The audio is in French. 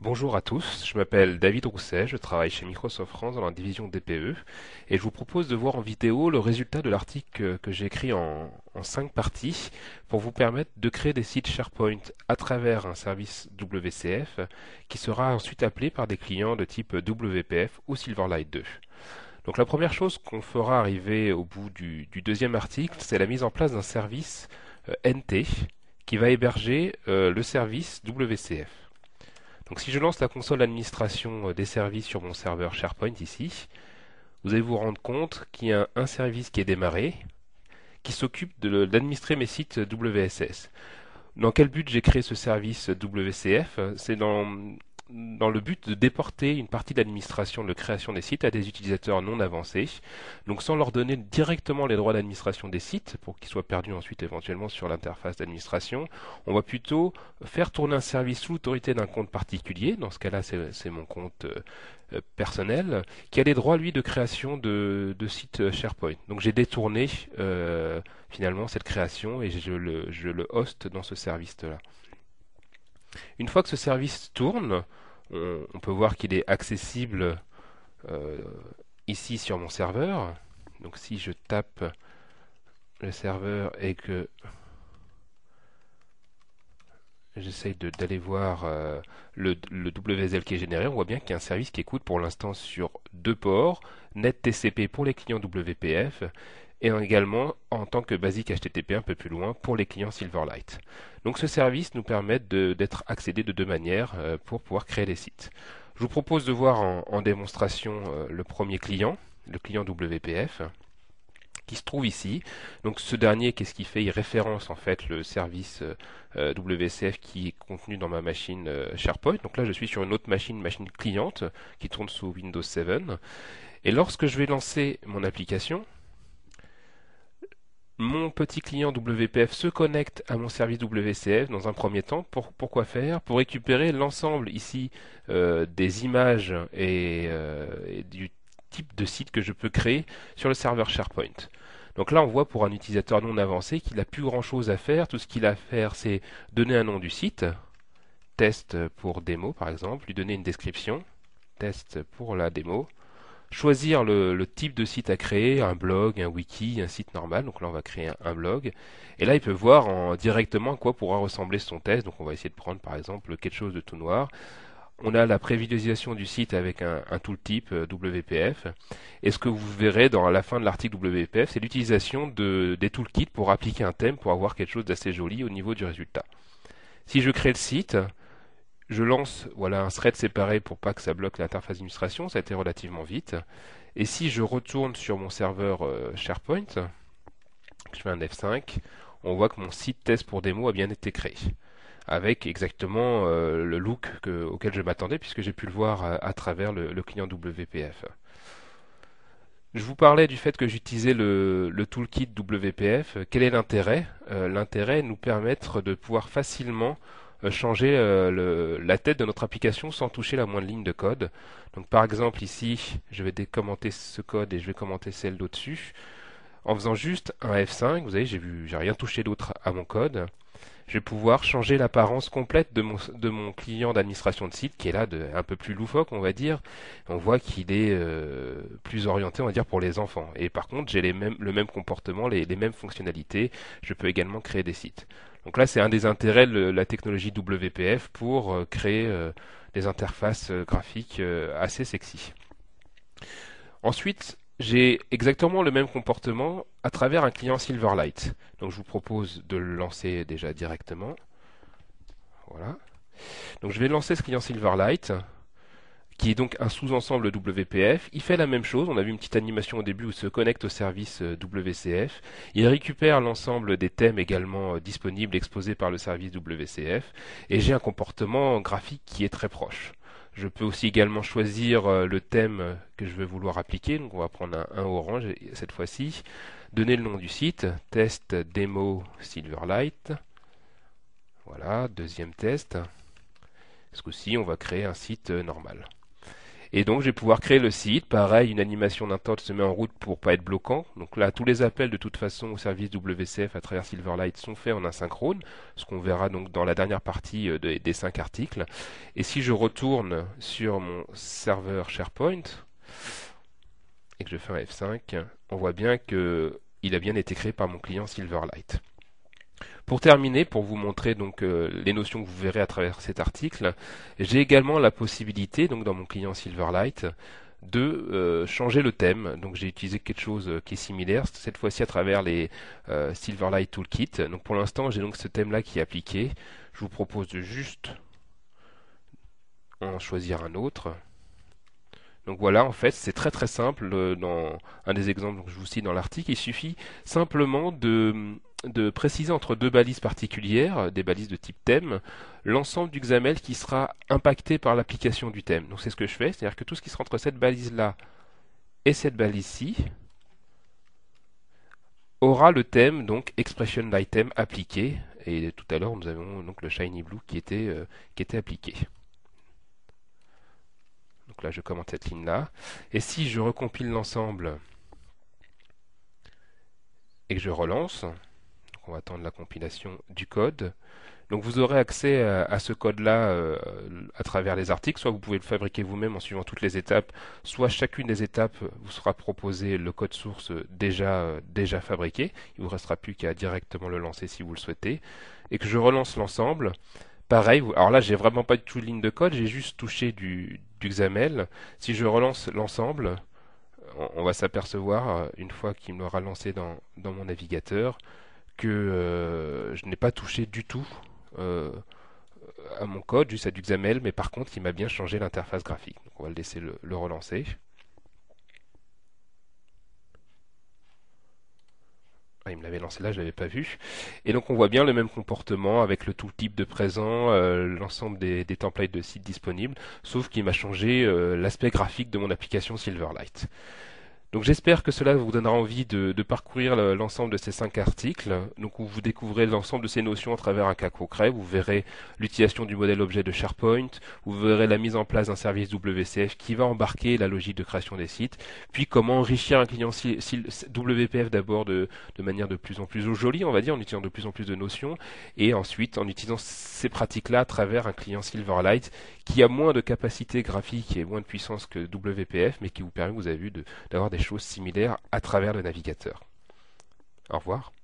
Bonjour à tous, je m'appelle David Rousset, je travaille chez Microsoft France dans la division DPE et je vous propose de voir en vidéo le résultat de l'article que j'ai écrit en 5 parties pour vous permettre de créer des sites SharePoint à travers un service WCF qui sera ensuite appelé par des clients de type WPF ou Silverlight 2. Donc la première chose qu'on fera arriver au bout du deuxième article, c'est la mise en place d'un service NT qui va héberger le service WCF. Donc si je lance la console d'administration des services sur mon serveur SharePoint ici, vous allez vous rendre compte qu'il y a un service qui est démarré, qui s'occupe d'administrer mes sites WSS. Dans quel but j'ai créé ce service WCF? C'est dans le but de déporter une partie de l'administration de création des sites à des utilisateurs non avancés, donc sans leur donner directement les droits d'administration des sites pour qu'ils soient perdus ensuite éventuellement sur l'interface d'administration. On va plutôt faire tourner un service sous l'autorité d'un compte particulier, dans ce cas-là c'est mon compte personnel, qui a les droits lui de création de sites SharePoint. Donc j'ai détourné finalement cette création et je le host dans ce service-là. Une fois que ce service tourne, on peut voir qu'il est accessible euh, ici sur mon serveur. Donc si je tape le serveur et que j'essaye d'aller voir le WSL qui est généré, on voit bien qu'il y a un service qui écoute pour l'instant sur deux ports, NetTCP pour les clients WPF et également en tant que basique HTTP un peu plus loin pour les clients Silverlight. Donc ce service nous permet d'être accédé de deux manières pour pouvoir créer des sites. Je vous propose de voir en démonstration le premier client, le client WPF qui se trouve ici. Donc ce dernier, qu'est-ce qu'il fait? Il référence en fait le service WCF qui est contenu dans ma machine SharePoint. Donc là, je suis sur une autre machine cliente qui tourne sous Windows 7. Et lorsque je vais lancer mon application, mon petit client WPF se connecte à mon service WCF dans un premier temps. Pour quoi faire? Pour récupérer l'ensemble ici des images et du type de site que je peux créer sur le serveur SharePoint. Donc là, on voit pour un utilisateur non avancé qu'il n'a plus grand-chose à faire. Tout ce qu'il a à faire, c'est donner un nom du site, test pour démo par exemple, lui donner une description, test pour la démo, choisir le type de site à créer, un blog, un wiki, un site normal. Donc là, on va créer un blog. Et là, il peut voir directement à quoi pourra ressembler son test. Donc on va essayer de prendre par exemple quelque chose de tout noir. On a la prévisualisation du site avec un tooltip WPF. Et ce que vous verrez dans la fin de l'article WPF, c'est l'utilisation des toolkits pour appliquer un thème pour avoir quelque chose d'assez joli au niveau du résultat. Si je crée le site, je lance voilà, un thread séparé pour pas que ça bloque l'interface d'administration, ça a été relativement vite. Et si je retourne sur mon serveur SharePoint, je fais un F5, on voit que mon site test pour démo a bien été créé avec exactement le look auquel je m'attendais puisque j'ai pu le voir à travers le client WPF. Je vous parlais du fait que j'utilisais le toolkit WPF. Quel est l'intérêt? L'intérêt est de nous permettre de pouvoir facilement changer la tête de notre application sans toucher la moindre ligne de code. Donc par exemple ici, je vais décommenter ce code et je vais commenter celle d'au-dessus. En faisant juste un F5, vous voyez, j'ai rien touché d'autre à mon code. Je vais pouvoir changer l'apparence complète de mon client d'administration de site qui est là un peu plus loufoque, on va dire. On voit qu'il est plus orienté, on va dire, pour les enfants. Et par contre, j'ai le même comportement, les mêmes fonctionnalités. Je peux également créer des sites. Donc là, c'est un des intérêts de la technologie WPF pour créer des interfaces graphiques assez sexy. Ensuite, j'ai exactement le même comportement à travers un client Silverlight. Donc je vous propose de le lancer déjà directement. Voilà. Donc je vais lancer ce client Silverlight, qui est donc un sous-ensemble WPF. Il fait la même chose. On a vu une petite animation au début où il se connecte au service WCF. Il récupère l'ensemble des thèmes également disponibles exposés par le service WCF. Et j'ai un comportement graphique qui est très proche. Je peux aussi également choisir le thème que je vais vouloir appliquer. Donc on va prendre un orange cette fois-ci. Donner le nom du site, test démo Silverlight. Voilà, deuxième test. Ce coup-ci, on va créer un site normal. Et donc je vais pouvoir créer le site. Pareil, une animation d'intent se met en route pour pas être bloquant. Donc là, tous les appels de toute façon au service WCF à travers Silverlight sont faits en asynchrone, ce qu'on verra donc dans la dernière partie des 5 articles. Et si je retourne sur mon serveur SharePoint et que je fais un F5, on voit bien que il a bien été créé par mon client Silverlight. Pour terminer, pour vous montrer donc les notions que vous verrez à travers cet article, j'ai également la possibilité, donc dans mon client Silverlight, de changer le thème. Donc j'ai utilisé quelque chose qui est similaire, cette fois-ci à travers les Silverlight Toolkit. Donc pour l'instant, j'ai donc ce thème-là qui est appliqué. Je vous propose de juste en choisir un autre. Donc voilà, en fait, c'est très très simple. Dans un des exemples que je vous cite dans l'article, il suffit simplement de préciser entre deux balises particulières, des balises de type thème, l'ensemble du XAML qui sera impacté par l'application du thème. Donc c'est ce que je fais, c'est-à-dire que tout ce qui sera entre cette balise-là et cette balise-ci aura le thème, donc expression d'item appliqué. Et tout à l'heure, nous avons donc le shiny blue qui était appliqué. Donc là, je commente cette ligne-là. Et si je recompile l'ensemble et que je relance, donc on va attendre la compilation du code. Donc vous aurez accès à ce code-là à travers les articles. Soit vous pouvez le fabriquer vous-même en suivant toutes les étapes, soit chacune des étapes vous sera proposé le code source déjà fabriqué. Il vous restera plus qu'à directement le lancer si vous le souhaitez. Et que je relance l'ensemble. Pareil, alors là j'ai vraiment pas du tout de ligne de code, j'ai juste touché du XAML. Si je relance l'ensemble, on va s'apercevoir, une fois qu'il me l'aura lancé dans mon navigateur, que je n'ai pas touché du tout à mon code, juste à du XAML, mais par contre il m'a bien changé l'interface graphique. Donc on va le laisser le relancer. Ah, il me l'avait lancé là, je l'avais pas vu. Et donc on voit bien le même comportement avec le tooltip de présent, l'ensemble des templates de site disponibles, sauf qu'il m'a changé l'aspect graphique de mon application Silverlight. Donc j'espère que cela vous donnera envie de parcourir l'ensemble de ces 5 articles, donc où vous découvrez l'ensemble de ces notions à travers un cas concret. Vous verrez l'utilisation du modèle objet de SharePoint, vous verrez la mise en place d'un service WCF qui va embarquer la logique de création des sites, puis comment enrichir un client WPF d'abord de manière de plus en plus jolie, on va dire, en utilisant de plus en plus de notions, et ensuite en utilisant ces pratiques-là à travers un client Silverlight qui a moins de capacité graphique et moins de puissance que WPF, mais qui vous permet, vous avez vu, d'avoir des choses similaires à travers le navigateur. Au revoir.